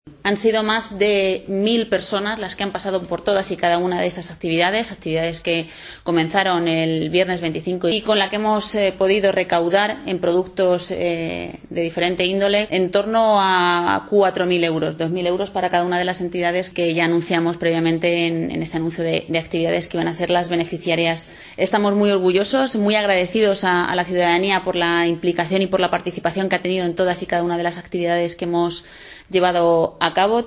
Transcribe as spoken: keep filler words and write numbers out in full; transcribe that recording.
Han sido más de mil personas las que han pasado por todas y cada una de estas actividades, actividades que comenzaron el viernes veinticinco y con la que hemos eh, podido recaudar en productos eh, de diferente índole en torno a cuatro mil euros, dos mil euros para cada una de las entidades que ya anunciamos previamente en, en ese anuncio de, de actividades que iban a ser las beneficiarias. Estamos muy orgullosos, muy agradecidos a, a la ciudadanía por la implicación y por la participación que ha tenido en todas y cada una de las actividades que hemos llevado a cabo.